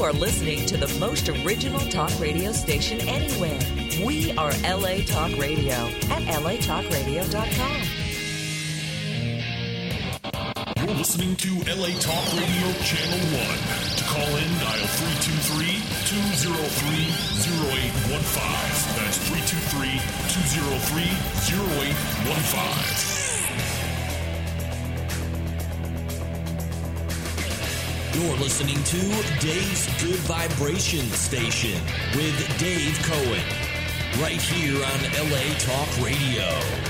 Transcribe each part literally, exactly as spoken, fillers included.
are listening to the most original talk radio station anywhere. We are L A Talk Radio at L A talk radio dot com. You're listening to L A Talk Radio Channel one. To call in, dial three two three, two zero three, zero eight one five. That's three two three, two zero three, zero eight one five. You're listening to Dave's Good Vibration Station with Dave Cohen, right here on L A Talk Radio.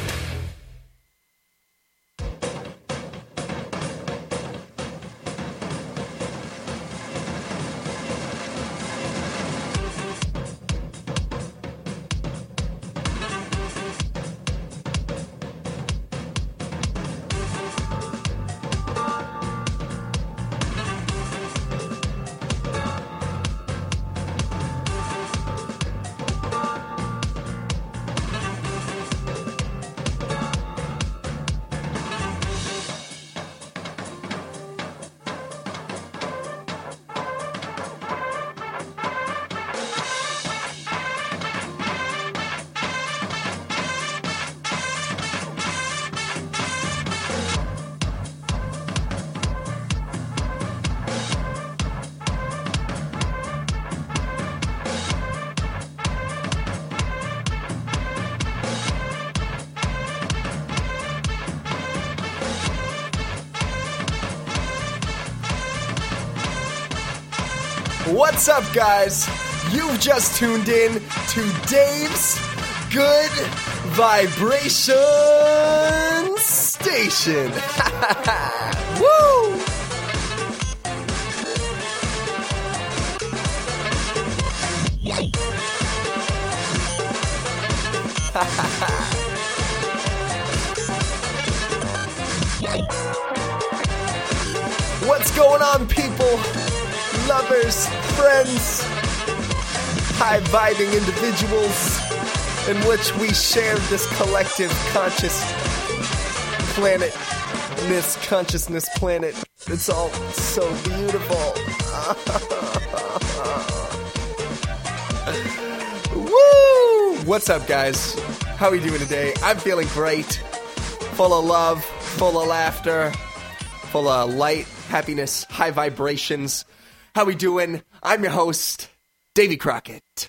What's up, guys? You've just tuned in to Dave's Good Vibration Station. Woo! What's going on, people? Lovers, friends, high-vibing individuals in which we share this collective conscious planet, this consciousness planet. It's all so beautiful. Woo! What's up, guys? How are we doing today? I'm feeling great. Full of love, full of laughter, full of light, happiness, high vibrations. How we doing? I'm your host, Davey Crockett.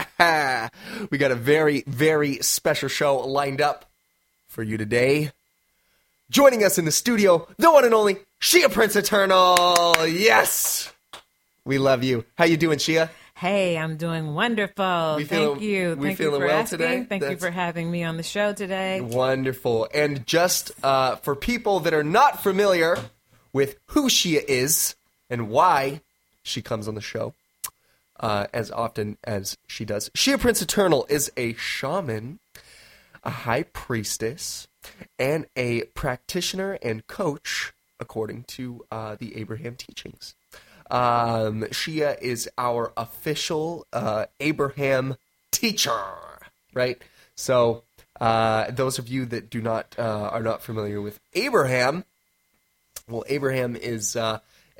We got a very, very special show lined up for you today. Joining us in the studio, the one and only Shia Prince Eternal. Yes! We love you. How you doing, Shia? Hey, I'm doing wonderful. We feel, Thank you. We Thank feeling you for well asking. today? Thank That's you for having me on the show today. Wonderful. And just uh, for people that are not familiar with who Shia is and why she comes on the show uh, as often as she does. Shia Prince Eternal is a shaman, a high priestess, and a practitioner and coach, according to uh, the Abraham teachings. Um, Shia is our official uh, Abraham teacher, right? So uh, those of you that do not uh, are not familiar with Abraham, well, Abraham is uh,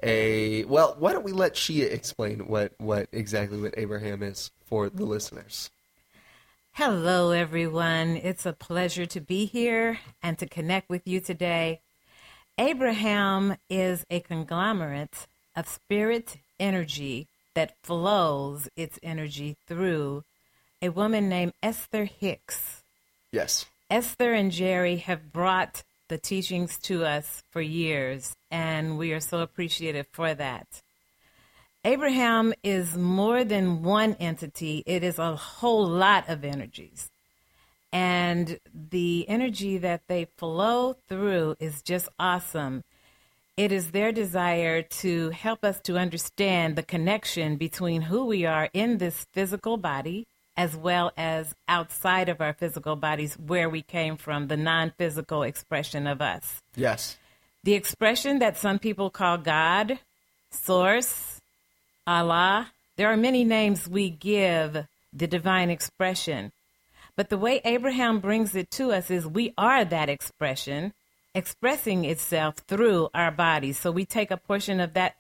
a well. Why don't we let Shia explain what what exactly what Abraham is for the listeners? Hello, everyone. It's a pleasure to be here and to connect with you today. Abraham is a conglomerate of spirit energy that flows its energy through a woman named Esther Hicks. Yes. Esther and Jerry have brought the teachings to us for years, and we are so appreciative for that. Abraham is more than one entity. It is a whole lot of energies. And the energy that they flow through is just awesome. It is their desire to help us to understand the connection between who we are in this physical body as well as outside of our physical bodies, where we came from, the non-physical expression of us. Yes. The expression that some people call God, Source, Allah, there are many names we give the divine expression. But the way Abraham brings it to us is we are that expression, expressing itself through our bodies. So we take a portion of that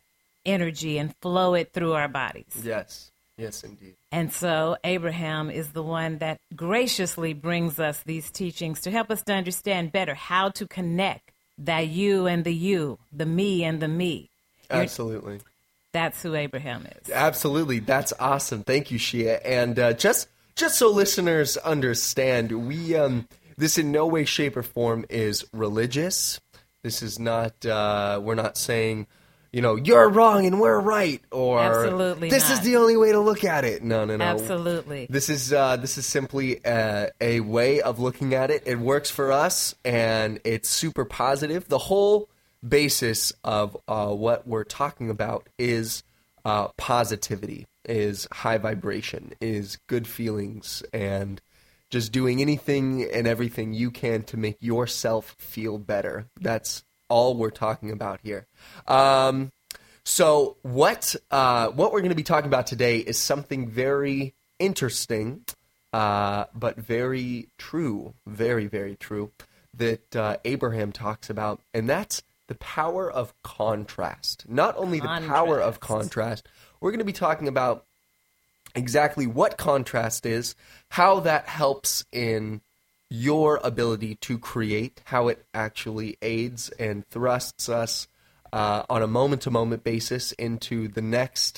energy and flow it through our bodies. Yes. Yes, indeed. And so Abraham is the one that graciously brings us these teachings to help us to understand better how to connect that you and the you, the me and the me. You're, Absolutely. That's who Abraham is. Absolutely. That's awesome. Thank you, Shia. And uh, just just so listeners understand, we um, this in no way, shape, or form is religious. This is not, uh, we're not saying, you know, you're wrong and we're right, or Absolutely this not. is the only way to look at it. No, no, no. Absolutely. This is uh, this is simply a, a way of looking at it. It works for us, and it's super positive. The whole basis of uh, what we're talking about is uh, positivity, is high vibration, is good feelings, and just doing anything and everything you can to make yourself feel better. That's all we're talking about here. Um, so what uh, what we're going to be talking about today is something very interesting, uh, but very true, very, very true, that uh, Abraham talks about, and that's the power of contrast. Not only the Contrast. power of contrast, we're going to be talking about exactly what contrast is, how that helps in your ability to create, how it actually aids and thrusts us uh, on a moment-to-moment basis into the next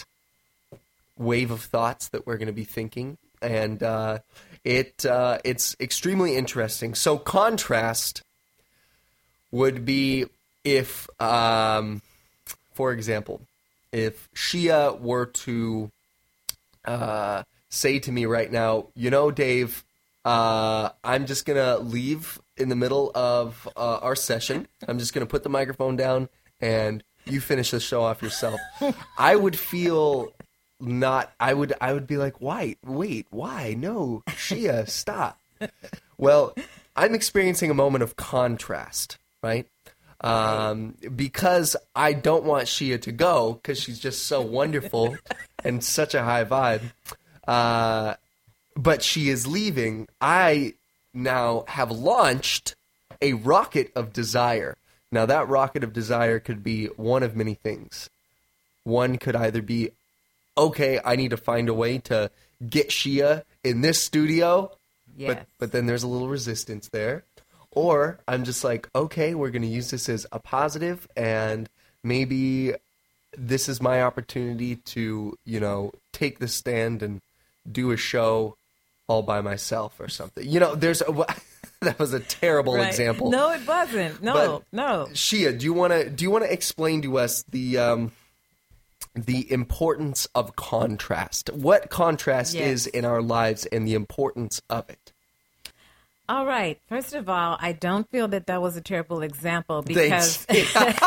wave of thoughts that we're going to be thinking. And uh, it uh, it's extremely interesting. So contrast would be if, um, for example, if Shia were to uh, say to me right now, you know, Dave, uh, I'm just going to leave in the middle of uh, our session. I'm just going to put the microphone down and you finish the show off yourself. I would feel not, I would, I would be like, why? Wait, why? No, Shia, stop. Well, I'm experiencing a moment of contrast, right? Um, because I don't want Shia to go because she's just so wonderful and such a high vibe. Uh, but she is leaving. I now have launched a rocket of desire. Now that rocket of desire could be one of many things. One could either be, okay, I need to find a way to get Shia in this studio, Yes. but but then there's a little resistance there. Or I'm just like, okay, we're going to use this as a positive, and maybe this is my opportunity to, you know, take the stand and do a show all by myself or something. You know, there's a, that was a terrible Right. example. No, it wasn't. No, But- no. Shia, do you want to do you want to explain to us the um, the importance of contrast? What contrast Yes. is in our lives and the importance of it? All right. First of all, I don't feel that that was a terrible example because Thanks.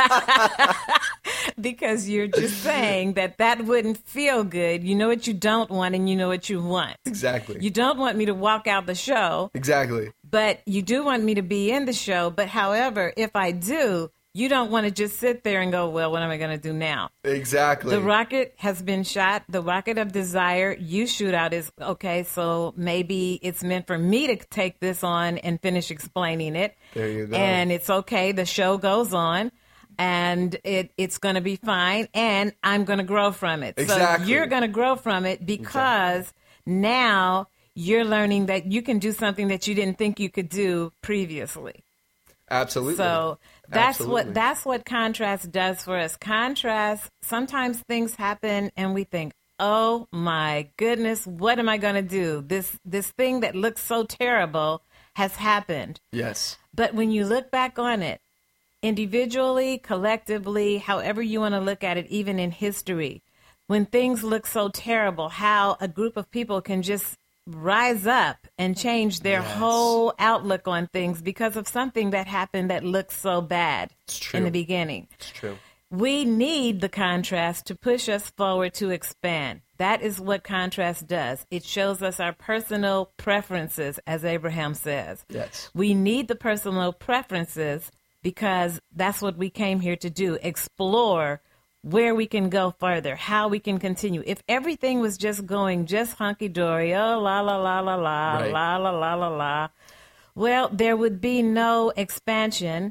because you're just saying that that wouldn't feel good. You know what you don't want and you know what you want. Exactly. You don't want me to walk out the show, Exactly. but you do want me to be in the show. But however, if I do, you don't want to just sit there and go, well, what am I going to do now? Exactly. The rocket has been shot. The rocket of desire you shoot out is, okay, so maybe it's meant for me to take this on and finish explaining it. There you go. And it's okay. The show goes on. And it, it's going to be fine. And I'm going to grow from it. Exactly. So you're going to grow from it because now you're learning that you can do something that you didn't think you could do previously. Absolutely. So that's Absolutely. what that's what contrast does for us. Contrast, sometimes things happen and we think, "Oh my goodness, what am I going to do? This this thing that looks so terrible has happened." Yes. But when you look back on it, individually, collectively, however you want to look at it, even in history, when things look so terrible, how a group of people can just rise up and change their Yes. whole outlook on things because of something that happened that looked so bad It's true. in the beginning. It's true. We need the contrast to push us forward to expand. That is what contrast does. It shows us our personal preferences, as Abraham says. Yes. We need the personal preferences because that's what we came here to do, explore where we can go further, how we can continue. If everything was just going just hunky-dory, oh, la, la, la, la, la, Right. la, la, la, la, la, well, there would be no expansion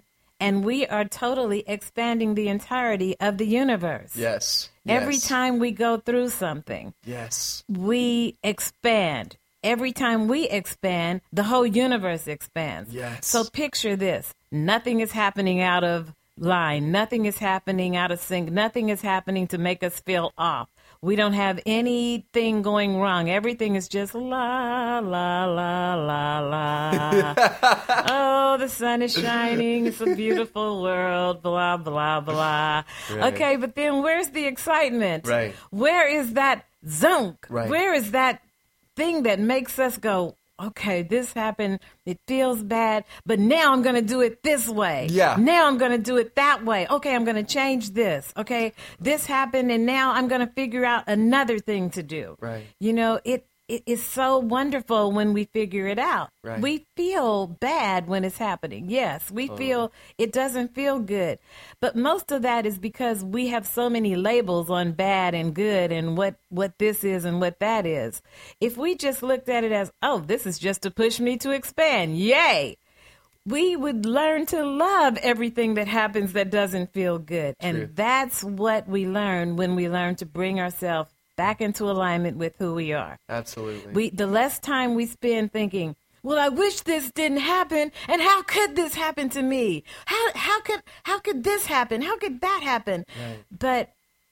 And we are totally expanding the entirety of the universe. Yes. Every yes. time we go through something, Yes. we expand. Every time we expand, the whole universe expands. Yes. So picture this. Nothing is happening out of line. Nothing is happening out of sync. Nothing is happening to make us feel off. We don't have anything going wrong. Everything is just la, la, la, la, la. Oh, the sun is shining. It's a beautiful world. Blah, blah, blah. Right. Okay, but then where's the excitement? Right. Where is that zunk? Right. Where is that thing that makes us go, okay, this happened, it feels bad, but now I'm going to do it this way. Yeah. Now I'm going to do it that way. Okay, I'm going to change this. Okay, this happened, and now I'm going to figure out another thing to do. Right. You know, it it is so wonderful when we figure it out. Right. We feel bad when it's happening. Yes, we Oh. feel it doesn't feel good. But most of that is because we have so many labels on bad and good and what, what this is and what that is. If we just looked at it as, oh, this is just to push me to expand, yay, we would learn to love everything that happens that doesn't feel good. And True. that's what we learn when we learn to bring ourselves back into alignment with who we are. Absolutely. We the less time we spend thinking, well, I wish this didn't happen, and how could this happen to me? How how could how could this happen? How could that happen? Right. But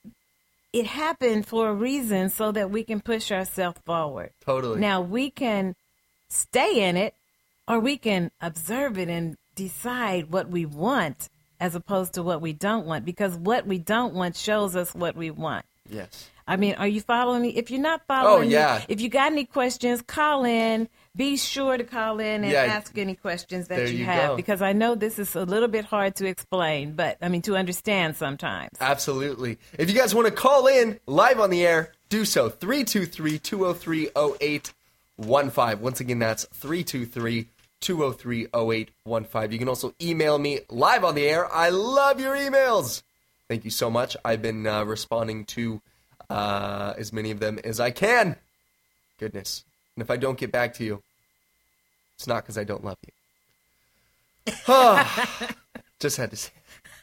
it happened for a reason so that we can push ourselves forward. Totally. Now we can stay in it, or we can observe it and decide what we want as opposed to what we don't want, because what we don't want shows us what we want. Yes. I mean, are you following me? If you're not following Oh, yeah. me, if you got any questions, call in. Be sure to call in and Yeah. ask any questions that There you, you have, go. because I know this is a little bit hard to explain, but I mean, to understand sometimes. Absolutely. If you guys want to call in live on the air, do so. three two three, two oh three, oh eight one five. Once again, that's three two three, two oh three, oh eight one five. You can also email me live on the air. I love your emails. Thank you so much. I've been uh, responding to uh, as many of them as I can. Goodness. And if I don't get back to you, it's not because I don't love you. Just had to say.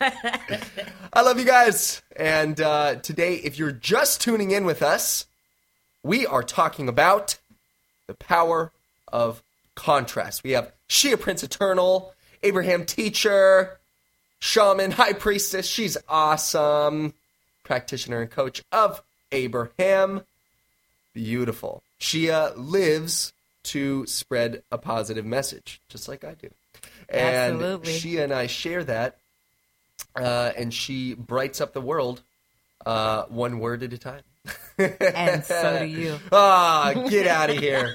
I love you guys. And uh, today, if you're just tuning in with us, we are talking about the power of contrast. We have Shia Prince Eternal, Abraham Teacher, Shaman, High Priestess. She's awesome. Practitioner and coach of Abraham. Beautiful. Shia lives to spread a positive message, just like I do. And Absolutely. Shia and I share that, uh, and she brights up the world uh, one word at a time. And so do you. Ah, get out of here.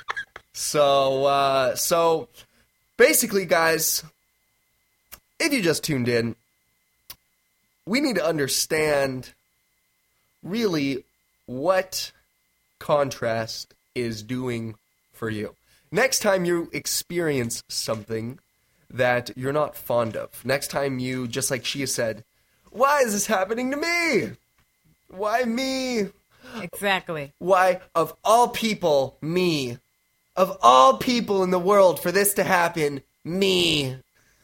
So, uh, so basically, guys, if you just tuned in, we need to understand really what contrast is doing for you. Next time you experience something that you're not fond of, next time you, just like Shia said, why is this happening to me? Why me? Exactly. Why, of all people, me? Of all people in the world for this to happen, me?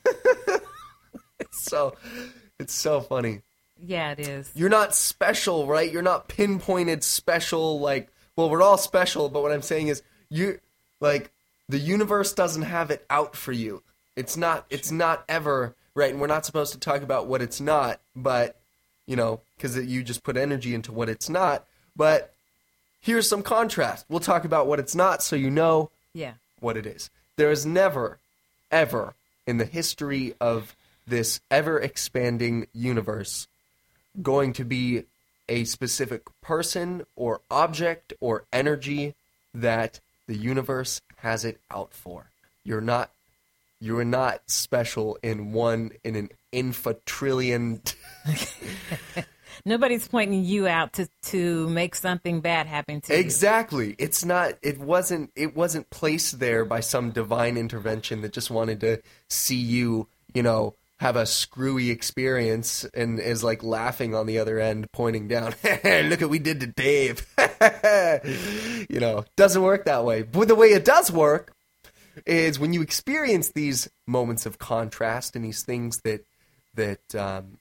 It's so, it's so funny. Yeah, it is. You're not special, right? You're not pinpointed special, like, well, we're all special, but what I'm saying is, you, like, the universe doesn't have it out for you. It's not, it's not ever, right? And we're not supposed to talk about what it's not, but, you know, because you just put energy into what it's not. But here's some contrast. We'll talk about what it's not so you know Yeah. what it is. There is never, ever in the history of this ever-expanding universe going to be a specific person or object or energy that the universe has it out for. You're not you're not special in one in an infatrillion. Nobody's pointing you out to, to make something bad happen to you. Exactly. It's not it wasn't it wasn't placed there by some divine intervention that just wanted to see you, you know, have a screwy experience and is like laughing on the other end, pointing down. Look what we did to Dave. You know, doesn't work that way. But the way it does work is when you experience these moments of contrast and these things that that um,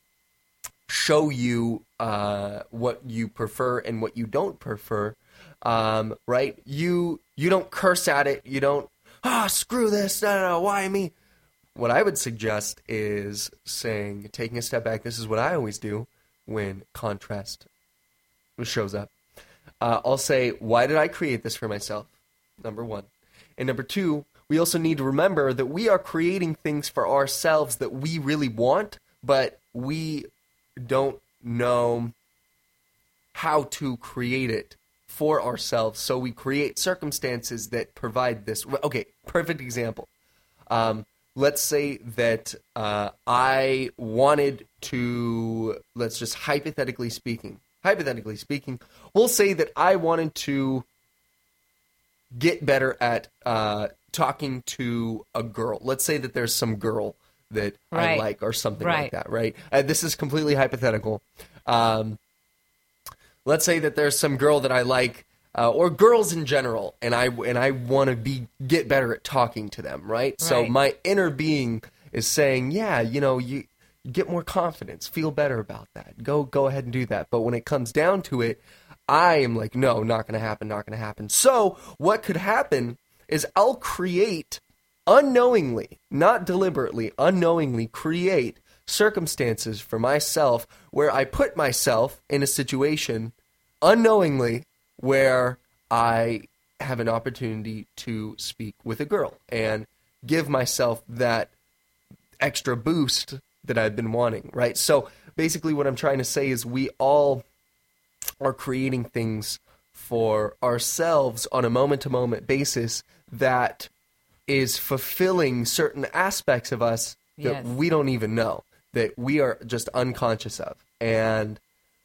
show you uh, what you prefer and what you don't prefer, um, right? You you don't curse at it. You don't, ah, oh, screw this, no, no, no, why me? What I would suggest is saying, taking a step back, this is what I always do when contrast shows up. Uh, I'll say, why did I create this for myself? Number one. And number two, we also need to remember that we are creating things for ourselves that we really want, but we don't know how to create it for ourselves. So we create circumstances that provide this. Okay, perfect example. Um, let's say that uh, I wanted to, let's just hypothetically speaking, hypothetically speaking, we'll say that I wanted to get better at uh, talking to a girl. Let's say that there's some girl that right. I like or something right. like that, right? Uh, this is completely hypothetical. Um, let's say that there's some girl that I like, uh, or girls in general, and I and I want to be get better at talking to them, right? right? So my inner being is saying, yeah, you know, you get more confidence, feel better about that. Go go ahead and do that. But when it comes down to it, I am like, no, not going to happen, not going to happen. So what could happen is I'll create unknowingly, not deliberately, unknowingly create circumstances for myself where I put myself in a situation unknowingly where I have an opportunity to speak with a girl and give myself that extra boost that I've been wanting, right? So basically what I'm trying to say is we all are creating things for ourselves on a moment-to-moment basis that is fulfilling certain aspects of us that yes. we don't even know, that we are just unconscious of. And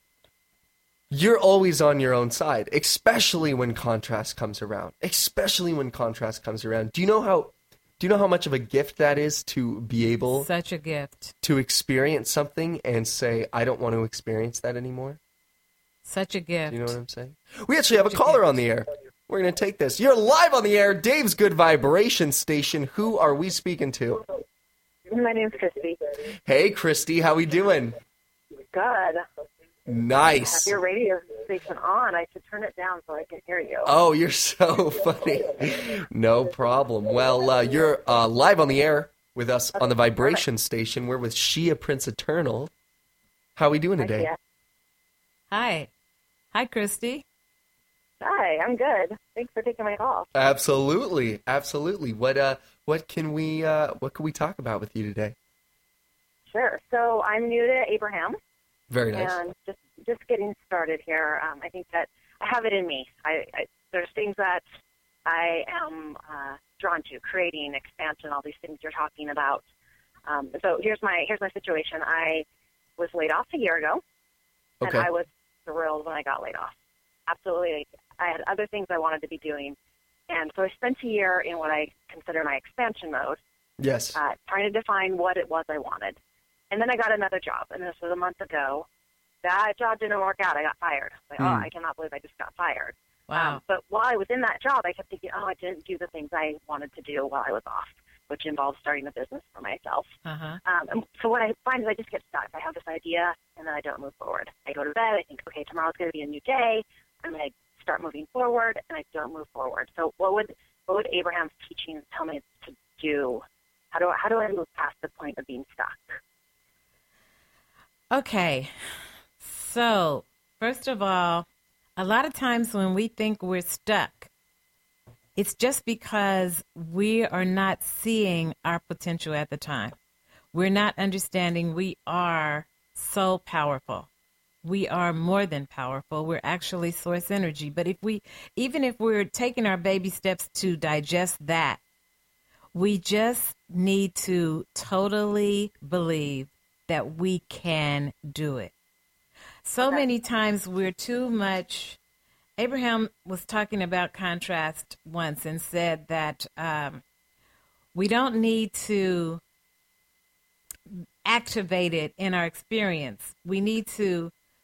you're always on your own side, especially when contrast comes around. Especially when contrast comes around. Do you know how do you know how much of a gift that is to be able Such a gift. to experience something and say, I don't want to experience that anymore? Such a gift. Do you know what I'm saying? We actually have a caller on the air. We're going to take this. You're live on the air, Dave's Good Vibration Station. Who are we speaking to? My name's Christy. Hey, Christy. How we doing? Good. Nice. I have your radio station on. I should turn it down so I can hear you. Oh, you're so funny. No problem. Well, uh, you're uh, live on the air with us on the Vibration Station. We're with Shia Prince Eternal. How are we doing today? Hi. Hi. Hi, Christy. Hi, I'm good. Thanks for taking my call. Absolutely, absolutely. What uh, what can we uh, what can we talk about with you today? Sure. So I'm new to Abraham. Very nice. And just just getting started here. Um, I think that I have it in me. I, I there's things that I am uh, drawn to, creating, expansion, all these things you're talking about. Um, so here's my here's my situation. I was laid off a year ago, okay. and I was thrilled when I got laid off. Absolutely. I had other things I wanted to be doing. And so I spent a year in what I consider my expansion mode. Yes. Uh, trying to define what it was I wanted. And then I got another job, and this was a month ago. That job didn't work out. I got fired. Like, mm. oh, I cannot believe I just got fired. Wow. Um, but while I was in that job, I kept thinking, oh, I didn't do the things I wanted to do while I was off, which involves starting a business for myself. Uh-huh. Um, and so what I find is I just get stuck. I have this idea, and then I don't move forward. I go to bed. I think, okay, tomorrow's going to be a new day. I'm going to start moving forward, and I don't move forward. So what would what would Abraham's teachings tell me to do? How do I, how do I move past the point of being stuck? Okay. So, first of all, a lot of times when we think we're stuck, it's just because we are not seeing our potential at the time. We're not understanding we are so powerful. We are more than powerful. We're actually source energy. But if we, even if we're taking our baby steps to digest that, we just need to totally believe that we can do it. So okay. many times we're too much. Abraham was talking about contrast once and said that um, we don't need to activate it in our experience. We need to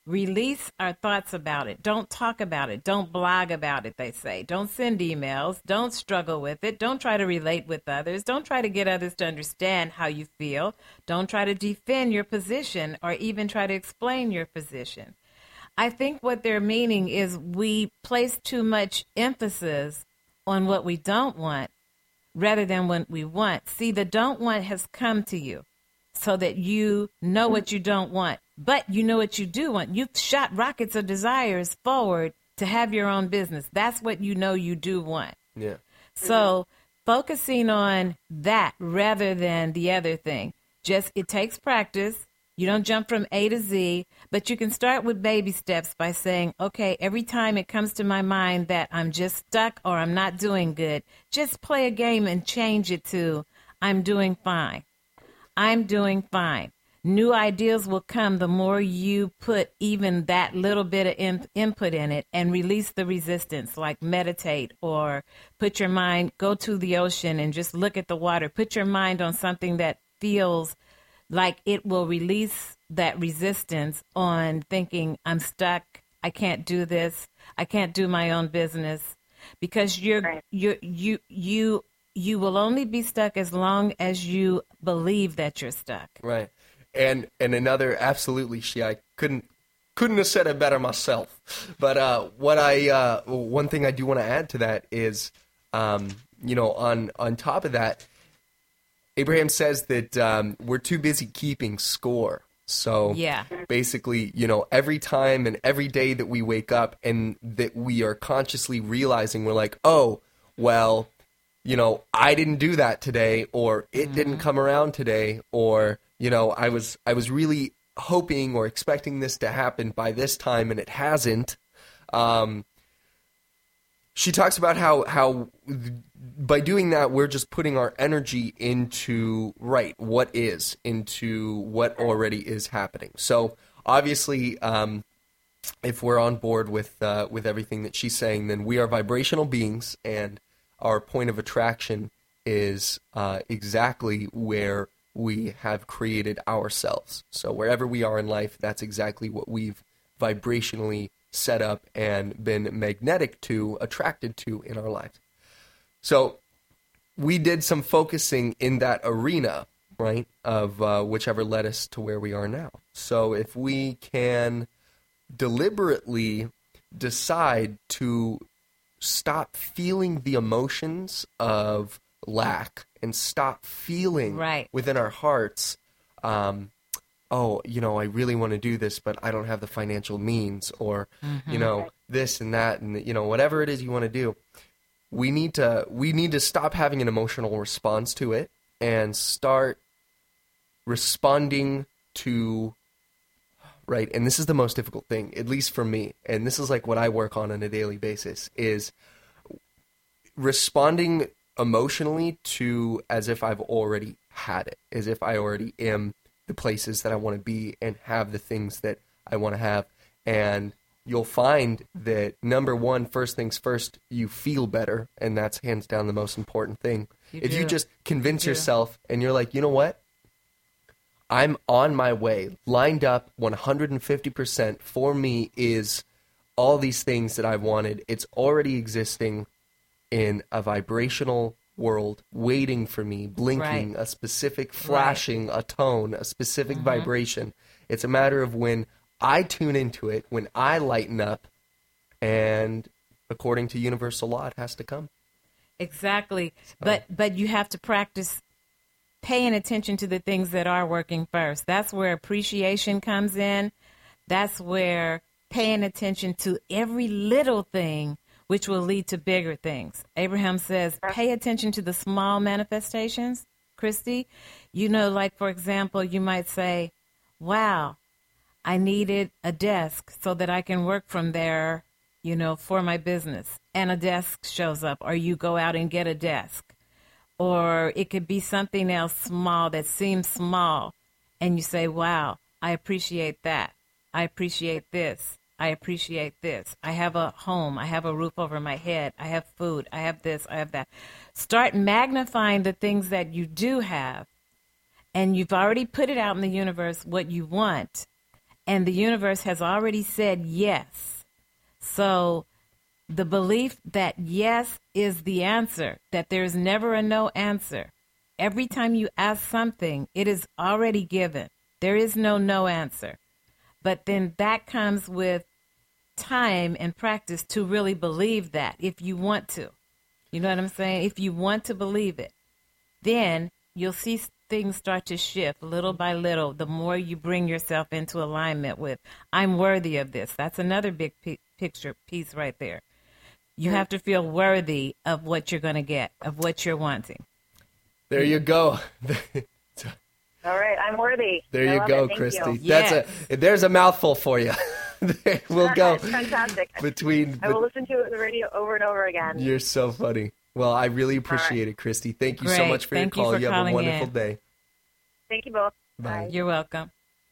release our thoughts about it. Don't talk about it. Don't blog about it, they say. Don't send emails. Don't struggle with it. Don't try to relate with others. Don't try to get others to understand how you feel. Don't try to defend your position or even try to explain your position. I think what they're meaning is we place too much emphasis on what we don't want rather than what we want. See, the don't want has come to you so that you know what you don't want, but you know what you do want. You've shot rockets of desires forward to have your own business. That's what you know you do want. Yeah. So focusing on that rather than the other thing. Just, it takes practice. You don't jump from A to Z, but you can start with baby steps by saying, okay, every time it comes to my mind that I'm just stuck or I'm not doing good, just play a game and change it to, I'm doing fine. I'm doing fine. New ideas will come the more you put even that little bit of in, input in it and release the resistance, like meditate or put your mind, go to the ocean and just look at the water. Put your mind on something that feels like it will release that resistance on thinking, I'm stuck, I can't do this, I can't do my own business, because you're Right. you you you you will only be stuck as long as you believe that you're stuck. Right. And and another, absolutely, she, I couldn't couldn't have said it better myself. But uh, what I uh, one thing I do want to add to that is, um, you know, on on top of that, Abraham says that um, we're too busy keeping score. So Yeah. basically, you know, every time and every day that we wake up and that we are consciously realizing, we're like, oh, well, you know, I didn't do that today, or it Mm-hmm. didn't come around today, or, you know, I was I was really hoping or expecting this to happen by this time and it hasn't. Um, she talks about how how by doing that, we're just putting our energy into, right, what is, into what already is happening. So obviously, um, if we're on board with uh, with everything that she's saying, then we are vibrational beings, and our point of attraction is uh, exactly where we have created ourselves. So wherever we are in life, that's exactly what we've vibrationally set up and been magnetic to, attracted to in our lives. So we did some focusing in that arena, right, of uh, whichever led us to where we are now. So if we can deliberately decide to stop feeling the emotions of lack and stop feeling Right. within our hearts, um, oh, you know, I really want to do this, but I don't have the financial means, or, you know, this and that, and, you know, whatever it is you want to do. We need to we need to stop having an emotional response to it and start responding to, right, and this is the most difficult thing, at least for me, and this is like what I work on on a daily basis, is responding emotionally to as if I've already had it, as if I already am the places that I want to be and have the things that I want to have. And you'll find that, number one, first things first, you feel better, and that's hands down the most important thing. You if do. you just convince You do. yourself and you're like, you know what? I'm on my way, lined up one hundred fifty percent for me is all these things that I've wanted. It's already existing in a vibrational world, waiting for me, blinking, Right. a specific flashing, a tone, a specific vibration. It's a matter of when I tune into it, when I lighten up, and according to universal law, it has to come. Exactly. But but you have to practice paying attention to the things that are working first. That's where appreciation comes in. That's where paying attention to every little thing, which will lead to bigger things. Abraham says, pay attention to the small manifestations, Christy. You know, like, for example, you might say, wow, I needed a desk so that I can work from there, you know, for my business. And a desk shows up, or you go out and get a desk. Or it could be something else small that seems small, and you say, wow, I appreciate that. I appreciate this. I appreciate this. I have a home. I have a roof over my head. I have food. I have this. I have that. Start magnifying the things that you do have, and you've already put it out in the universe what you want. And the universe has already said yes. So the belief that yes is the answer, that there's never a no answer. Every time you ask something, it is already given. There is no no answer. But then that comes with time and practice to really believe that, if you want to. You know what I'm saying? If you want to believe it, then you'll see things start to shift little by little the more you bring yourself into alignment with, I'm worthy of this. That's another big p- picture piece right there. You have to feel worthy of what you're going to get, of what you're wanting. There you go. All right, I'm worthy. There I you love go, it. Thank Christy. you. That's Yes. a there's a mouthful for you. We'll go Fantastic. between. I will listen to it on the radio over and over again. You're so funny. Well, I really appreciate it, Christy. Thank you so Great. much for Thank you your call. for You, have a calling wonderful in. day. Thank you both. Bye. You're welcome.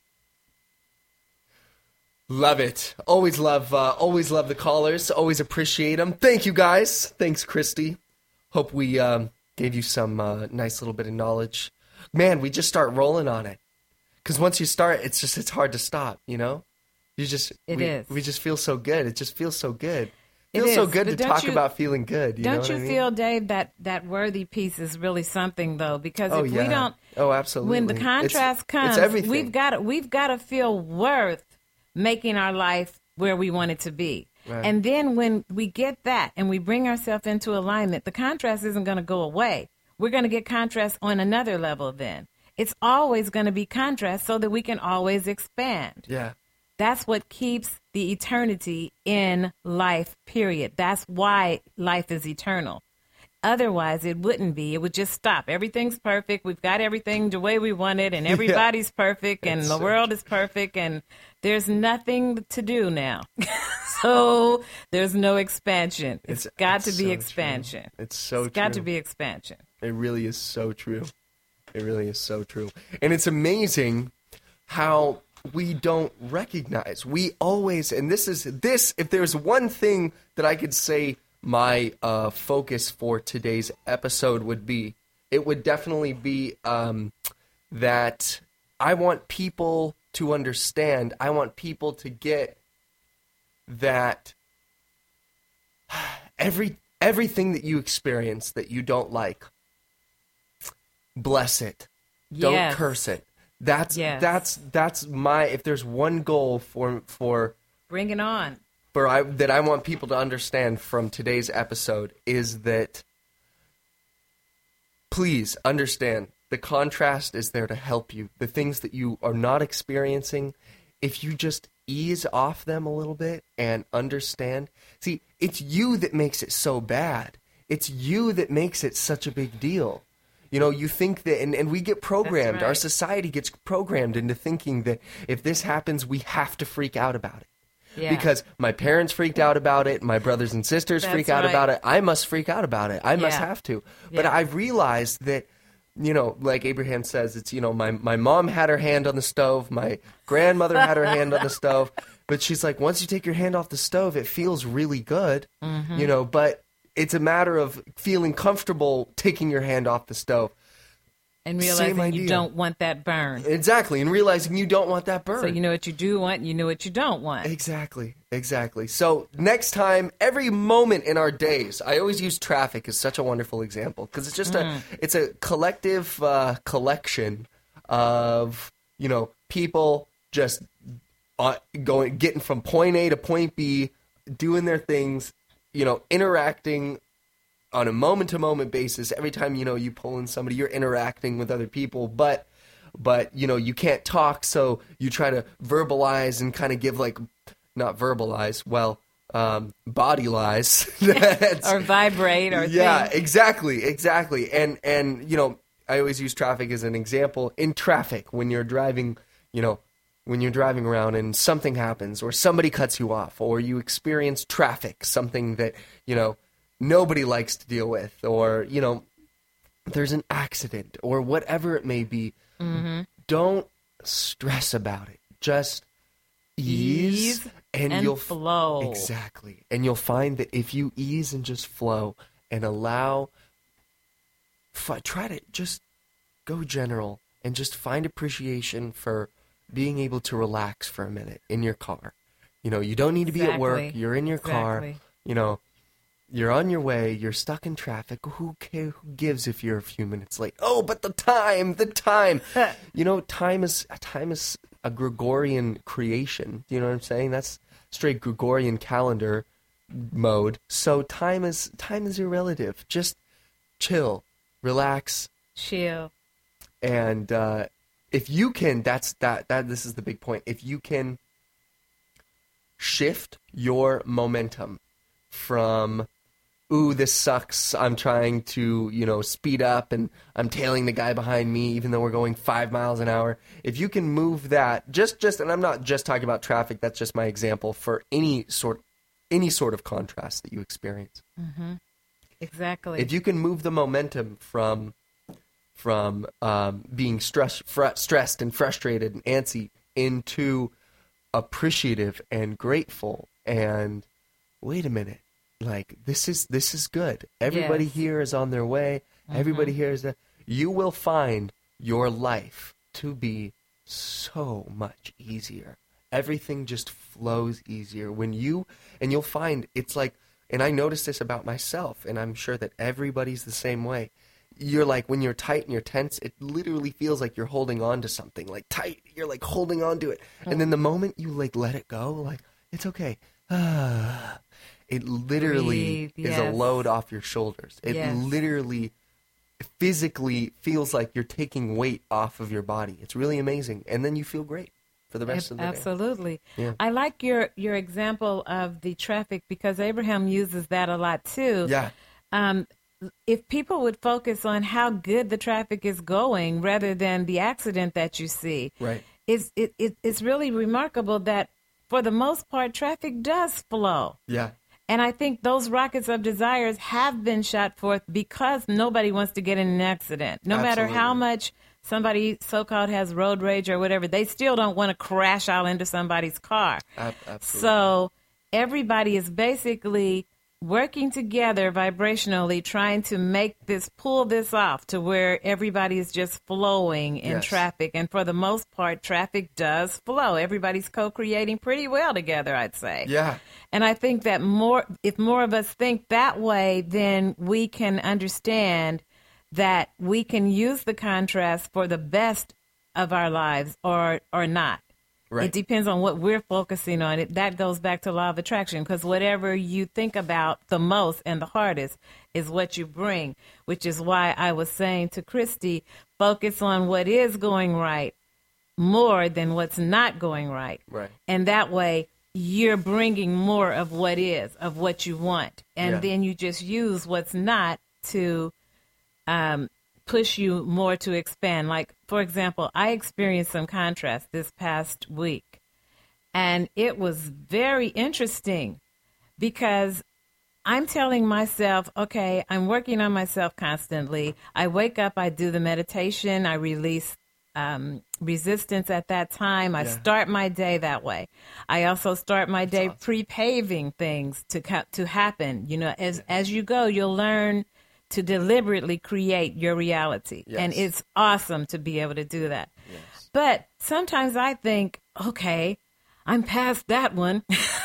Love it. Always love, uh, always love the callers. Always appreciate them. Thank you, guys. Thanks, Christy. Hope we um, gave you some uh, nice little bit of knowledge. Man, we just start rolling on it. Because once you start, it's just it's hard to stop. You know, you just It we, is. we just feel so good. It just feels so good. It feels so is, good to but don't talk you- about feeling good. You know Don't what you I mean? feel, Dave, that that worthy piece is really something, though? Because Oh, if yeah. we don't, Oh, absolutely. when the It's- contrast it's comes, everything. we've got to we've got to feel worth making our life where we want it to be. Right. And then when we get that and we bring ourselves into alignment, the contrast isn't going to go away. We're going to get contrast on another level then. It's always going to be contrast so that we can always expand. Yeah. That's what keeps the eternity in life, period. That's why life is eternal. Otherwise, it wouldn't be. It would just stop. Everything's perfect. We've got everything the way we want it, and everybody's perfect, and It's the so world is perfect, and there's nothing to do now. So there's no expansion. It's It's- got it's to so be true. expansion. It's so It's got to true. be expansion. It really is so true. It really is so true. And it's amazing how we don't recognize. We always, and this is this, if there's one thing that I could say my uh, focus for today's episode would be, it would definitely be um, that I want people to understand, I want people to get that every everything that you experience that you don't like, bless it. Don't Yes. curse it. That's Yes. that's that's my, if there's one goal for for Bring it on. for I that I want people to understand from today's episode is that please understand the contrast is there to help you. The things that you are not experiencing, if you just ease off them a little bit and understand. See, it's you that makes it so bad. It's you that makes it such a big deal. You know, you think that, and, and we get programmed, That's our right. society gets programmed into thinking that if this happens, we have to freak out about it. Yeah. Because my parents freaked out about it, my brothers and sisters That's freak out right. about it, I must freak out about it. I must Yeah. have to. But Yeah. I've realized that, you know, like Abraham says, it's, you know, my, my mom had her hand on the stove, my grandmother had her hand on the stove, but she's like, once you take your hand off the stove, it feels really good, Mm-hmm. you know, but it's a matter of feeling comfortable taking your hand off the stove. And Same realizing idea. you don't want that burn. Exactly, and realizing you don't want that burn. So you know what you do want, you know what you don't want. Exactly, exactly. So next time, every moment in our days, I always use traffic as such a wonderful example because it's just Mm. a it's a collective uh, collection of, you know, people just uh, going getting from point A to point B, doing their things, you know, interacting on a moment to moment basis. Every time, you know, you pull in somebody, you're interacting with other people, but but you know, you can't talk, so you try to verbalize and kind of give like not verbalize, well, um, body lies. That's- Or vibrate or yeah, think. exactly, exactly. And and you know, I always use traffic as an example. In traffic, when you're driving, you know, when you're driving around and something happens, or somebody cuts you off, or you experience traffic, something that, you know, nobody likes to deal with, or, you know, there's an accident, or whatever it may be, Mm-hmm. don't stress about it. Just ease, Ease and, and you'll flow. Exactly. And you'll find that if you ease and just flow and allow, f- try to just go general and just find appreciation for being able to relax for a minute in your car. You know, you don't need to be at work. Exactly. You're in your car. Exactly. You know, you're on your way. You're stuck in traffic. Who cares? Who gives if you're a few minutes late? Oh, but the time, the time. You know, time is time is a Gregorian creation. You know what I'm saying? That's straight Gregorian calendar mode. So time is time is irrelative. Just chill, relax, Chill. and uh, if you can, that's that that this is the big point. If you can shift your momentum from, ooh, this sucks, I'm trying to, you know, speed up and I'm tailing the guy behind me even though we're going five miles an hour. If you can move that, just, just, and I'm not just talking about traffic, that's just my example for any sort, any sort of contrast that you experience. Mm-hmm. Exactly. If you can move the momentum from, from um, being stress, fr- stressed and frustrated and antsy into appreciative and grateful and wait a minute, like this is this is good. Everybody Yes. here is on their way. Mm-hmm. Everybody here is a, you will find your life to be so much easier. Everything just flows easier when you, and you'll find it's like, and I notice this about myself, and I'm sure that everybody's the same way. You're like, when you're tight and you're tense, it literally feels like you're holding on to something, like tight. You're like holding on to it. And then the moment you like let it go, like, it's okay. Ah, it literally Breathe, is a yes. load off your shoulders. It Yes. literally physically feels like you're taking weight off of your body. It's really amazing. And then you feel great for the rest of the day. Absolutely. Yeah. I like your, your example of the traffic because Abraham uses that a lot too. Yeah. Um, if people would focus on how good the traffic is going rather than the accident that you see, Right. it's, it, it, it's really remarkable that for the most part, traffic does flow. Yeah. And I think those rockets of desires have been shot forth because nobody wants to get in an accident. No matter how Absolutely. much somebody so-called has road rage or whatever, they still don't want to crash out into somebody's car. Ab- absolutely. So everybody is basically working together vibrationally, trying to make this, pull this off to where everybody is just flowing in Yes. traffic. And for the most part, traffic does flow. Everybody's co-creating pretty well together, I'd say. Yeah. And I think that more, if more of us think that way, then we can understand that we can use the contrast for the best of our lives or, or not. Right. It depends on what we're focusing on. It that goes back to law of attraction because whatever you think about the most and the hardest is what you bring, which is why I was saying to Christy, focus on what is going right more than what's not going right. Right. And that way you're bringing more of what is, of what you want. And Yeah. then you just use what's not to um, push you more to expand. Like, for example, I experienced some contrast this past week, and it was very interesting because I'm telling myself, okay, I'm working on myself constantly. I wake up, I do the meditation, I release um, resistance at that time. I Yeah. start my day that way. I also start my day awesome. pre-paving things to co- to happen. You know, as as you go, you'll learn to deliberately create your reality. Yes. And it's awesome to be able to do that. Yes. But sometimes I think, okay, I'm past that one.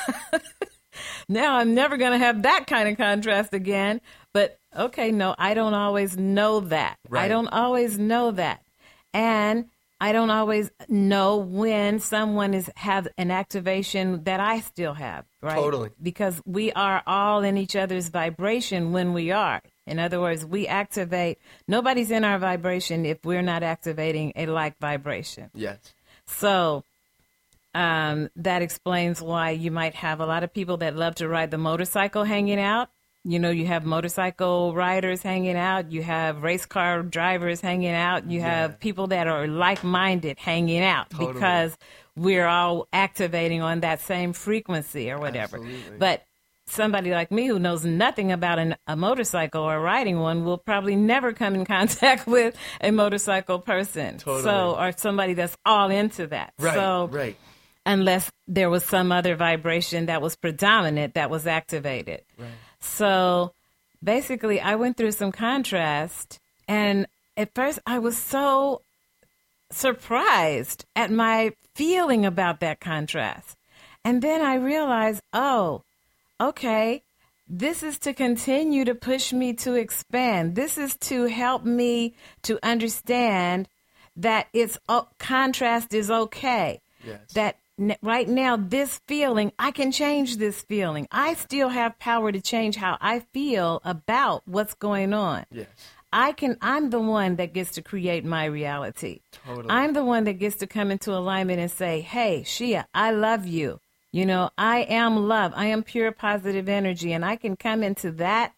Now I'm never going to have that kind of contrast again. But okay, no, I don't always know that. Right. I don't always know that. And I don't always know when someone is have an activation that I still have, right? Totally. Because we are all in each other's vibration when we are. In other words, we activate, nobody's in our vibration if we're not activating a like vibration. Yes. So um, that explains why you might have a lot of people that love to ride the motorcycle hanging out. You know, you have motorcycle riders hanging out. You have race car drivers hanging out. You have people that are like-minded hanging out Totally. because we're all activating on that same frequency or whatever. Absolutely. But somebody like me who knows nothing about an, a motorcycle or riding one will probably never come in contact with a motorcycle person. Totally. So, or somebody that's all into that. Right. So, right. unless there was some other vibration that was predominant that was activated. Right. So basically, I went through some contrast, and at first I was so surprised at my feeling about that contrast. And then I realized, oh, okay, this is to continue to push me to expand. This is to help me to understand that it's uh, contrast is okay. Yes. That n- right now, this feeling, I can change this feeling. I still have power to change how I feel about what's going on. Yes. I can, I'm the one that gets to create my reality. Totally. I'm the one that gets to come into alignment and say, hey, Shia, I love you. You know, I am love. I am pure positive energy. And I can come into that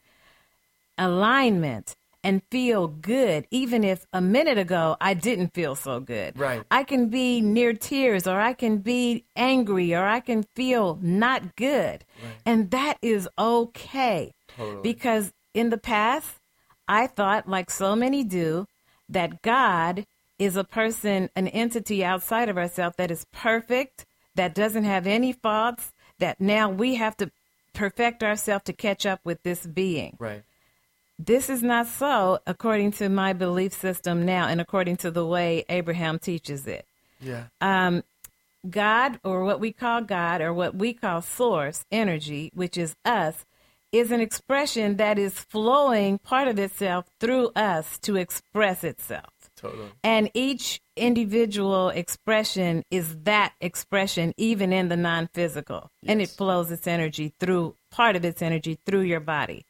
alignment and feel good, even if a minute ago I didn't feel so good. Right. I can be near tears, or I can be angry, or I can feel not good. Right. And that is okay. Totally. Because in the past, I thought, like so many do, that God is a person, an entity outside of ourselves that is perfect, that doesn't have any faults, that now we have to perfect ourselves to catch up with this being. Right. This is not so according to my belief system now, and according to the way Abraham teaches it. Yeah. Um, God, or what we call God, or what we call source energy, which is us, is an expression that is flowing part of itself through us to express itself. Totally. And each individual expression is that expression, even in the non-physical. Yes. And it flows its energy through, part of its energy through your body.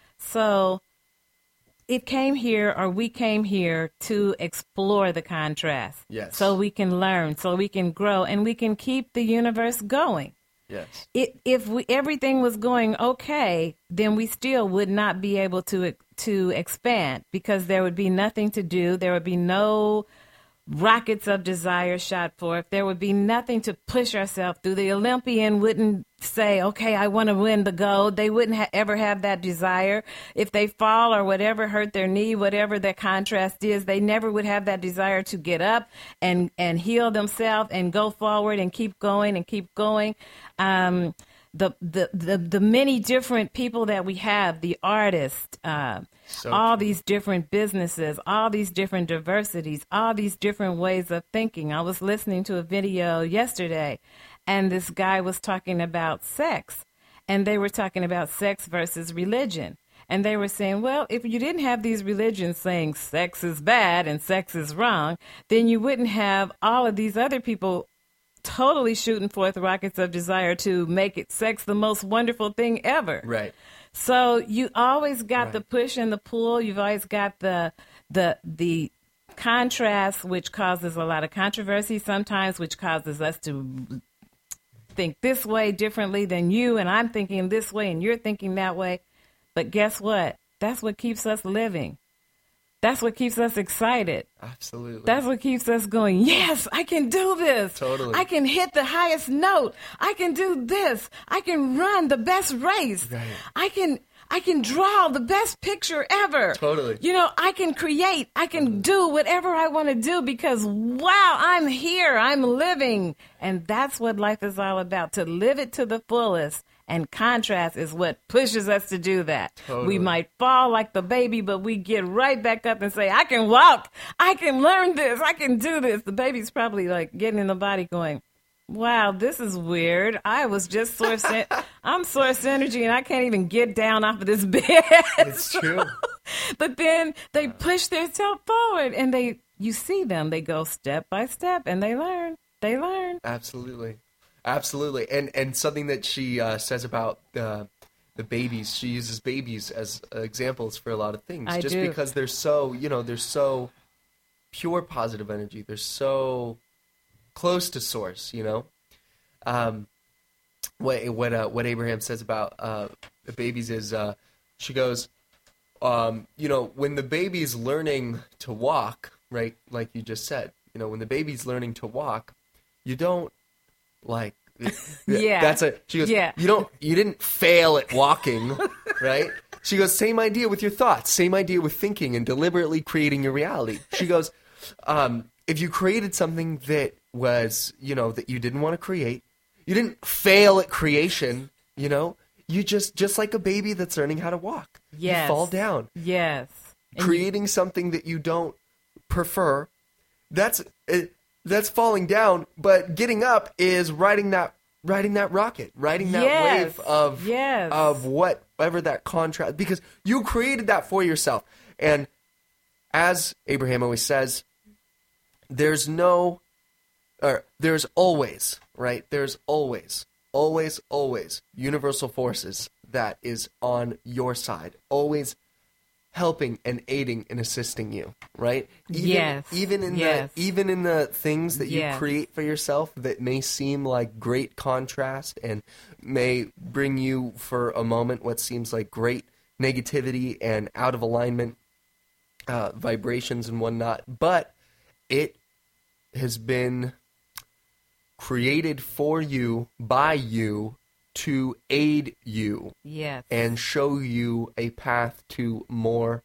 So it came here, or we came here to explore the contrast. Yes. So we can learn, so we can grow, and we can keep the universe going. Yes. It, if we, everything was going okay, then we still would not be able to to expand, because there would be nothing to do. There would be no rockets of desire shot forth. There would be nothing to push ourselves through. The Olympian wouldn't say, okay, I want to win the gold. They wouldn't ha- ever have that desire. If they fall or whatever, hurt their knee, whatever their contrast is, they never would have that desire to get up and, and heal themselves and go forward and keep going and keep going. Um, the, the, the, the many different people that we have, the artists, uh, So all true. these different businesses, all these different diversities, all these different ways of thinking. I was listening to a video yesterday, and this guy was talking about sex, and they were talking about sex versus religion. And they were saying, well, if you didn't have these religions saying sex is bad and sex is wrong, then you wouldn't have all of these other people totally shooting forth rockets of desire to make it sex the most wonderful thing ever. Right. So you always got Right. the push and the pull. You've always got the the the contrast, which causes a lot of controversy sometimes, which causes us to think this way differently than you, and I'm thinking this way and you're thinking that way. But guess what? That's what keeps us living. That's what keeps us excited. Absolutely. That's what keeps us going, yes, I can do this. Totally. I can hit the highest note. I can do this. I can run the best race. Right. I can I can draw the best picture ever. Totally. You know, I can create. I can do whatever I want to do because, wow, I'm here. I'm living. And that's what life is all about, to live it to the fullest. And contrast is what pushes us to do that. Totally. We might fall like the baby, but we get right back up and say, I can walk. I can learn this. I can do this. The baby's probably like getting in the body going, wow, this is weird. I was just source, en- I'm source energy and I can't even get down off of this bed. It's true. But then they push themselves forward and they, you see them, they go step by step and they learn. They learn. Absolutely. Absolutely. And and something that she uh, says about uh, the babies, she uses babies as uh, examples for a lot of things. I just do. because they're so, you know, they're so pure positive energy. They're so close to source, you know. Um, what what uh, what Abraham says about uh, the babies is, uh, she goes, um, you know, when the baby's learning to walk, right, like you just said, you know, when the baby's learning to walk, you don't, like, Yeah. that's a, she goes, Yeah. you don't, you didn't fail at walking, right? She goes, same idea with your thoughts, same idea with thinking and deliberately creating your reality. She goes, um, if you created something that was, you know, that you didn't want to create, you didn't fail at creation, you know, you just, just like a baby that's learning how to walk. Yes. You fall down. Yes. And Creating something that you don't prefer that's it, that's falling down, but getting up is riding that riding that rocket, riding that Yes. wave of Yes. of whatever that contrast, because you created that for yourself. And as Abraham always says, there's no or there's always, right? There's always, always, always universal forces that is on your side, always helping and aiding and assisting you, right? Even, Yes. Even in Yes. the even in the things that you Yes. create for yourself that may seem like great contrast and may bring you for a moment what seems like great negativity and out of alignment uh, vibrations and whatnot, but it has been created for you by you to aid you Yes. and show you a path to more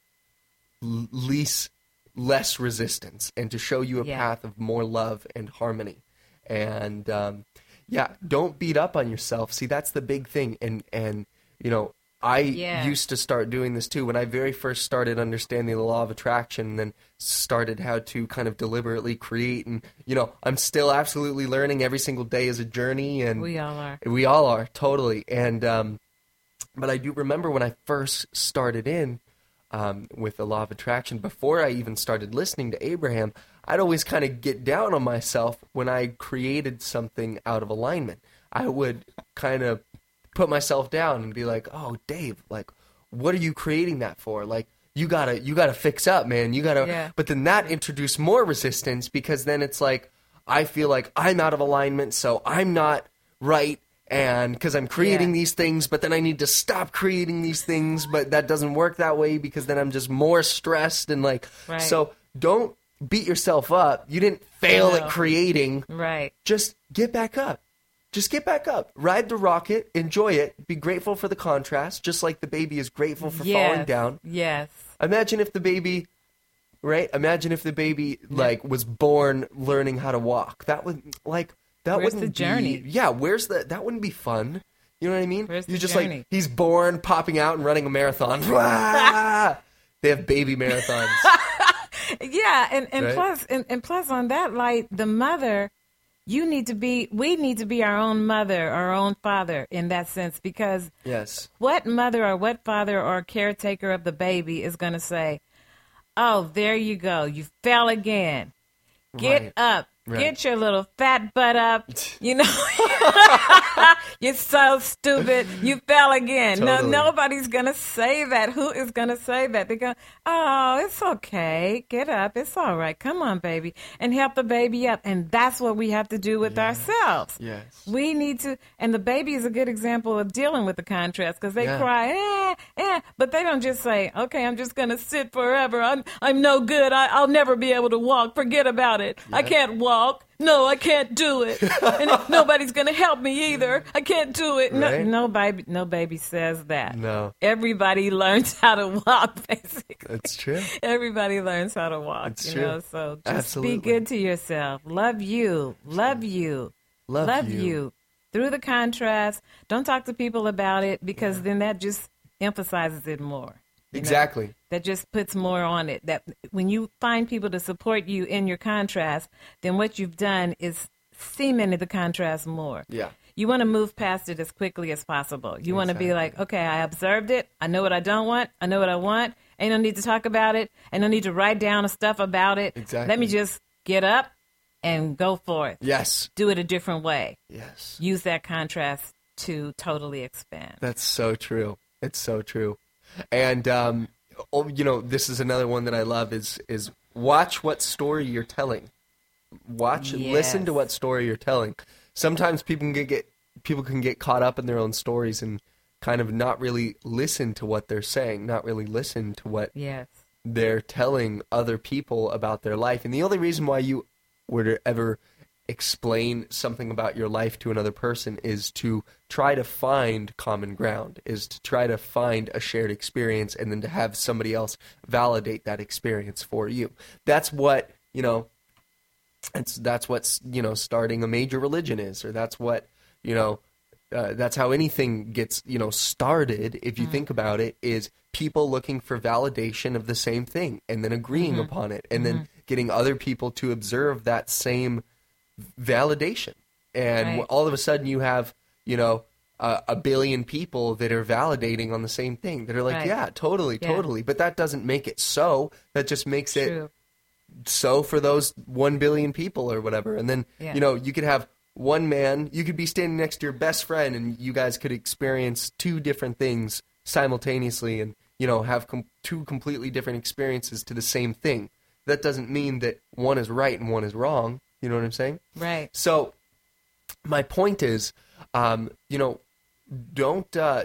l- least less resistance, and to show you a Yeah. path of more love and harmony. And um, yeah, don't beat up on yourself. See, that's the big thing. And and you know, I Yeah. used to start doing this too when I very first started understanding the law of attraction, and then started how to kind of deliberately create. And you know, I'm still absolutely learning. Every single day is a journey, and We all are. we all are, totally. And um, but I do remember when I first started in um, with the law of attraction, before I even started listening to Abraham, I'd always kind of get down on myself when I created something out of alignment. I would kind of put myself down and be like, "Oh, Dave, like, what are you creating that for? Like, you gotta, you gotta fix up, man. You gotta." Yeah. But then that introduced more resistance, because then it's like I feel like I'm out of alignment, so I'm not right, and because I'm creating Yeah. these things, but then I need to stop creating these things, but that doesn't work that way, because then I'm just more stressed and like. Right. So don't beat yourself up. You didn't fail No. at creating. Right. Just get back up. Just get back up. Ride the rocket. Enjoy it. Be grateful for the contrast, just like the baby is grateful for yes. falling down. Yes. Imagine if the baby, right? Imagine if the baby like was born learning how to walk. That would like that Where's wouldn't the journey? Be, yeah, where's the that wouldn't be fun. You know what I mean? Where's You're the just journey? like he's born, popping out and running a marathon. Wah! They have baby marathons. Yeah, and, and Right? plus and, and plus on that light, the mother, you need to be we need to be our own mother, our own father in that sense, because Yes. what mother or what father or caretaker of the baby is going to say, "Oh, there you go. You fell again. Get Right. up. Right. Get your little fat butt up." You know, you're so stupid. You fell again. Totally. No, nobody's going to say that. Who is going to say that? They go, "Oh, it's okay. Get up. It's all right. Come on, baby." And help the baby up. And that's what we have to do with ourselves. Yes. We need to, and the baby is a good example of dealing with the contrast, because they Yeah. cry, eh, eh, but they don't just say, "Okay, I'm just going to sit forever. I'm, I'm no good. I, I'll never be able to walk. Forget about it. I can't walk. No, I can't do it. And nobody's going to help me either. I can't do it." No, Right? no baby, no baby says that. No. Everybody learns how to walk, basically. That's true. Everybody learns how to walk, It's you true. know. So just Absolutely. be good to yourself. Love you. Love you. Love you. you. Through the contrast. Don't talk to people about it, because then that just emphasizes it more. you know? Exactly. That just puts more on it. That when you find people to support you in your contrast, then what you've done is cemented the contrast more. Yeah. You want to move past it as quickly as possible. You want to be like, okay, I observed it. I know what I don't want. I know what I want. Ain't no need to talk about it. Ain't no need to write down stuff about it. Exactly. Let me just get up and go for it. Yes. Do it a different way. Yes. Use that contrast to totally expand. That's so true. It's so true. And um, oh, you know, this is another one that I love is is watch what story you're telling. Watch and listen to Yes. what story you're telling. Sometimes people can get, get people can get caught up in their own stories and kind of not really listen to what they're saying, not really listen to what Yes. they're telling other people about their life. And the only reason why you were to ever explain something about your life to another person is to try to find common ground, is to try to find a shared experience, and then to have somebody else validate that experience for you. That's what, you know, it's, that's what, you know, starting a major religion is, or that's what, you know, uh, that's how anything gets, you know, started, if you Mm. think about it, is people looking for validation of the same thing and then agreeing Mm-hmm. upon it. And then getting other people to observe that same validation. And Right. all of a sudden you have, you know, uh, a billion people that are validating on the same thing, that are like, Right. yeah, totally, Yeah. totally. But that doesn't make it so. That just makes it True. so for those one billion people or whatever. And then, Yeah. you know, you could have one man, you could be standing next to your best friend and you guys could experience two different things simultaneously and, you know, have com- two completely different experiences to the same thing. That doesn't mean that one is right and one is wrong. You know what I'm saying? Right. So my point is, um, you know, don't, uh,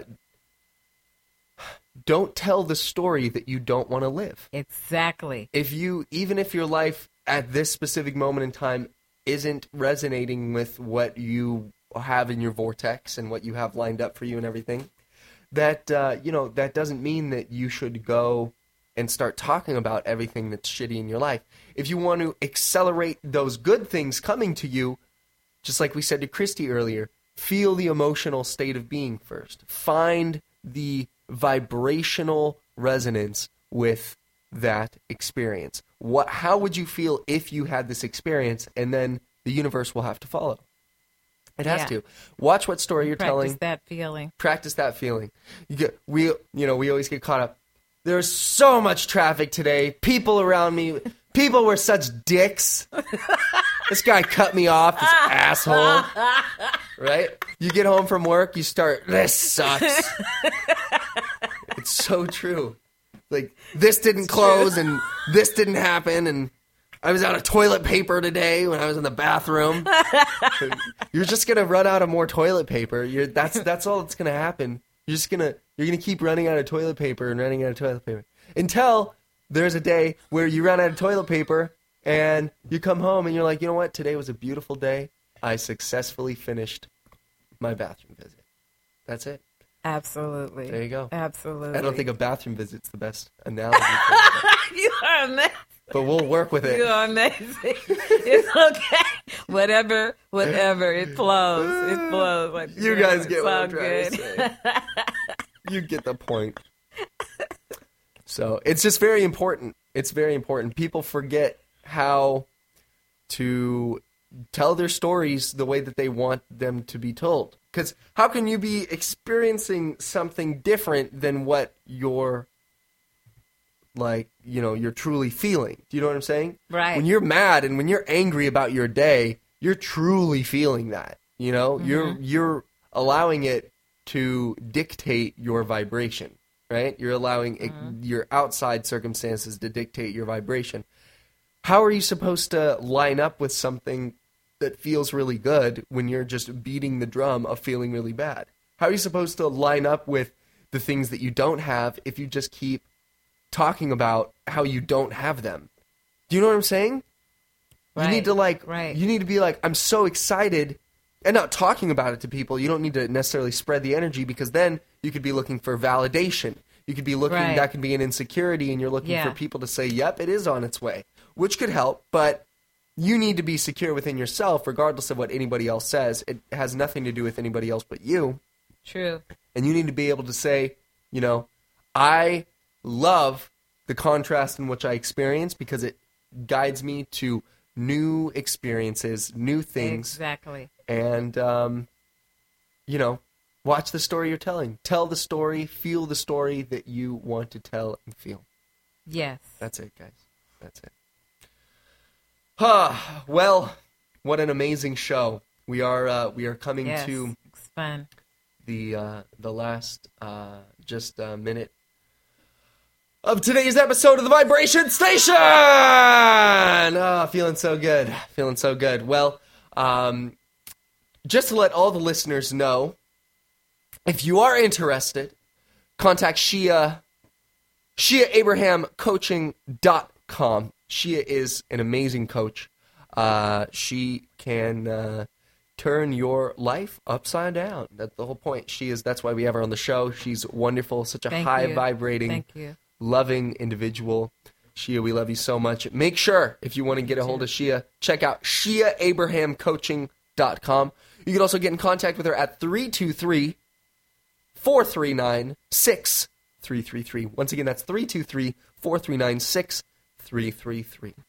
don't tell the story that you don't want to live. Exactly. If you, even if your life at this specific moment in time isn't resonating with what you have in your vortex and what you have lined up for you and everything, that, uh, you know, that doesn't mean that you should go and start talking about everything that's shitty in your life. If you want to accelerate those good things coming to you, just like we said to Christy earlier, feel the emotional state of being first. Find the vibrational resonance with that experience. What? How would you feel if you had this experience? And then the universe will have to follow. It has Yeah. to. Watch what story you're Practice telling. that feeling. Practice that feeling. You get we you know we always get caught up. There's so much traffic today. People around me. People were such dicks. This guy cut me off. This asshole. Right? You get home from work. You start. This sucks. It's so true. Like, this didn't close and this didn't happen and I was out of toilet paper today when I was in the bathroom. You're just gonna run out of more toilet paper. You're that's that's all that's gonna happen. You're just gonna you're gonna keep running out of toilet paper and running out of toilet paper until there's a day where you run out of toilet paper and you come home and you're like, you know what? Today was a beautiful day. I successfully finished my bathroom visit. That's it. Absolutely. There you go. Absolutely. I don't think a bathroom visit's the best analogy for that, you are amazing. but we'll work with it. You are amazing. It's okay. Whatever, whatever. It flows. It flows. Like You that. guys get It's what all I'm trying to good. say. You get the point. So it's just very important. It's very important. People forget how to tell their stories the way that they want them to be told. Because how can you be experiencing something different than what you're, like, you know, you're truly feeling? Do you know what I'm saying? Right. When you're mad and when you're angry about your day, you're truly feeling that. You know, Mm-hmm. you're you're allowing it to dictate your vibration, right? You're allowing it, your outside circumstances to dictate your vibration. How are you supposed to line up with something that feels really good when you're just beating the drum of feeling really bad? How are you supposed to line up with the things that you don't have if you just keep talking about how you don't have them? Do you know what I'm saying? Right, You need to like, right. you need to be like, I'm so excited, and not talking about it to people. You don't need to necessarily spread the energy, because then you could be looking for validation. You could be looking, Right. that could be an insecurity, and you're looking Yeah. for people to say, yep, it is on its way, which could help, but you need to be secure within yourself, regardless of what anybody else says. It has nothing to do with anybody else but you. True. And you need to be able to say, you know, I love the contrast in which I experience, because it guides me to new experiences, new things, Exactly. and, um, you know, watch the story you're telling. Tell the story, feel the story that you want to tell and feel. Yes. That's it, guys. That's it. Ah, well, what an amazing show. We are uh, we are coming Yes. to It's fun. the uh, the last uh, just a minute of today's episode of the Vibration Station. Ah, feeling so good, feeling so good. Well, um, just to let all the listeners know, if you are interested, contact Shia, Shia Abraham Coaching dot com. Shia is an amazing coach. Uh, she can uh, turn your life upside down. That's the whole point. She is. That's why we have her on the show. She's wonderful. Such a Thank high you. vibrating, Thank you. loving individual. Shia, we love you so much. Make sure, if you want to get a hold of Shia, check out Shia Abraham Coaching dot com. You can also get in contact with her at three two three, four three nine, six three three three. Once again, that's three two three, four three nine, six three three three.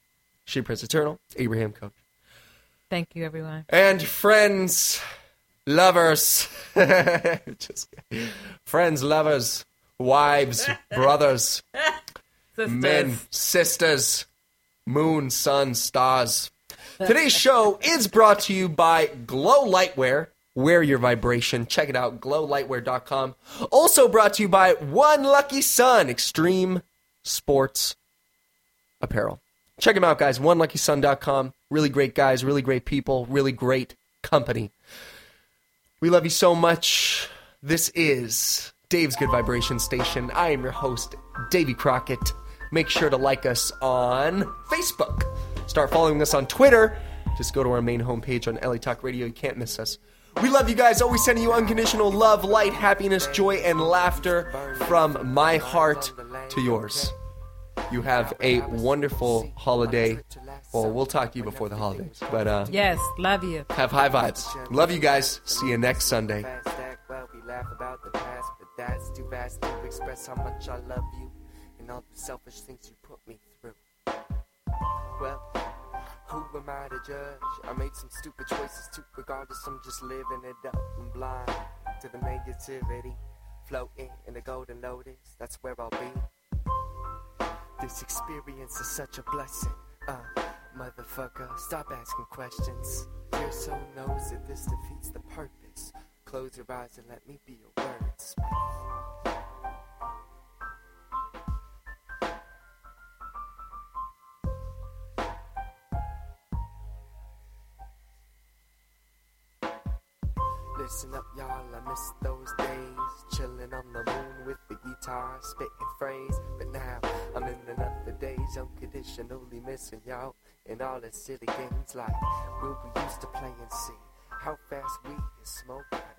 She Prince Eternal, Abraham Coach. Thank you, everyone. And friends, lovers, just kidding. Friends, lovers, wives, brothers, Sisters. men, sisters, moon, sun, stars. Today's show is brought to you by Glow Lightwear. Wear your vibration. Check it out, glow lightwear dot com. Also brought to you by One Lucky Sun, extreme sports apparel. Check them out, guys, one lucky sun dot com. Really great guys, really great people, really great company. We love you so much. This is Dave's Good Vibration Station. I am your host, Davey Crockett. Make sure to like us on Facebook. Start following us on Twitter. Just go to our main homepage on L A Talk Radio. You can't miss us. We love you guys. Always sending you unconditional love, light, happiness, joy, and laughter from my heart to yours. You have a wonderful holiday. Well, we'll talk to you before the holidays. But uh, Yes, love you. have high vibes. Love you guys. See you next Sunday. Well, we laugh about the past, but that's too fast to express how much I love you and all the selfish things you put me through. Well, who am I to judge? I made some stupid choices too. Regardless, I'm just living it up. I'm blind to the negativity, floating in the golden lotus. That's where I'll be. This experience is such a blessing. Uh, motherfucker, stop asking questions. Your soul knows that this defeats the purpose. Close your eyes and let me be your wordsmith. Listen up, y'all, I miss those days. Chilling on the moon with the guitar, spitting phrase. But now, I'm in another days, unconditionally missing y'all. And all the silly games like, we we used to play and see how fast we can smoke.